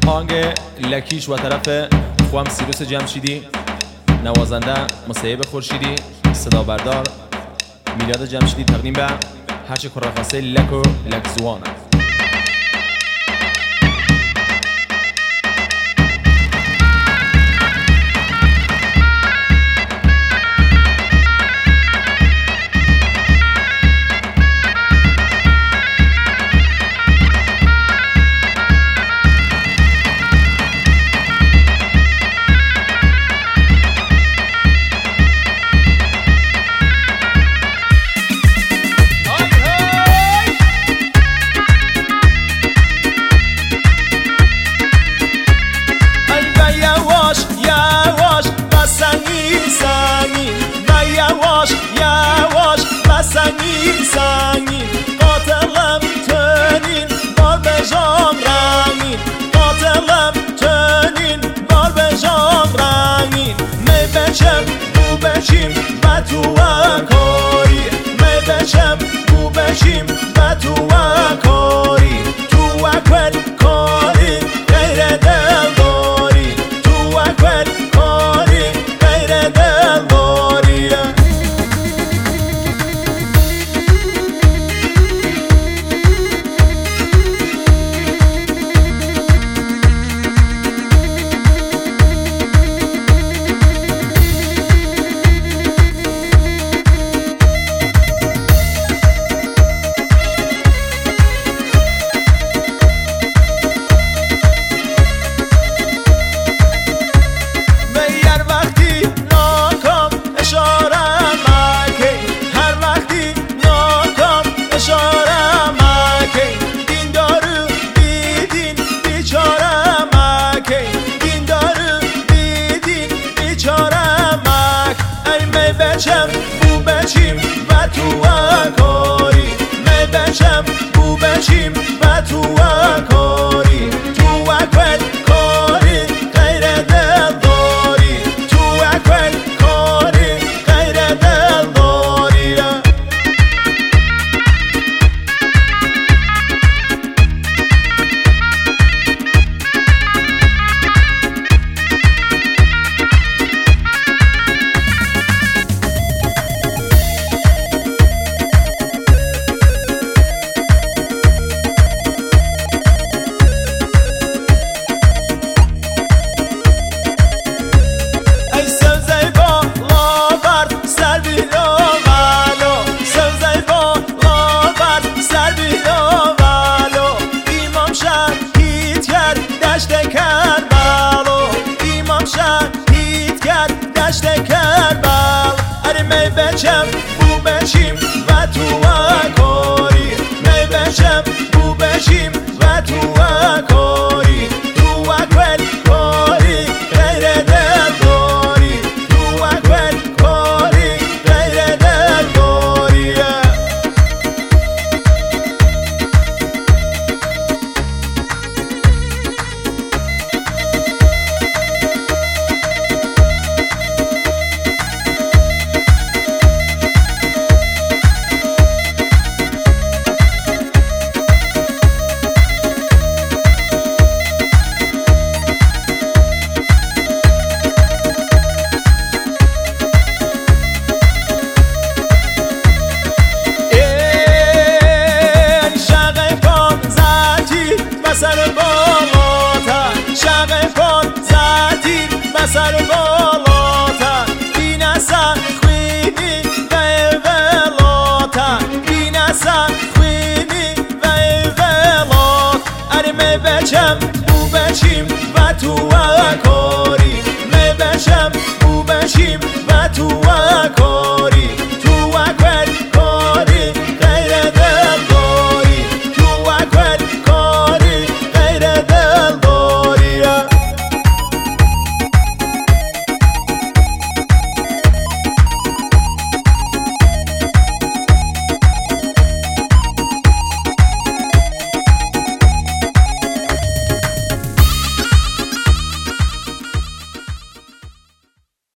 آهنگ لکیش و طرف خوام سیروس جمشیدی، نوازنده مصیب خورشیدی، صدا بردار میلاد جمشیدی، تقدیم به هرچه کرخواسته لک و لکزوانه. سنگین قاتلم تنین بار بجام رنگین قاتلم تنین بار بجام رنگین می بچم بو بچیم و تو کاری می بچم بو بچیم و تو کاری تو اکل کاری غیر دل داری تو اکل کاری غیر دل داری بچم بو بچیم و تو کاری می بچم بو بچیم و تو کاری تو اکل کاری غیر دل داری تو اکل کاری غیر دل داری می بچم بو بچیم و تو کاری می بچم بو بچیم و تو کاری تو اکل کاری غیر دل داری تو اکل کاری غیر دل داری سر بالاتا شق کن زدی بسر بالاتا بینسا خوینی و اولاتا بینسا خوینی و اولات اری می بچم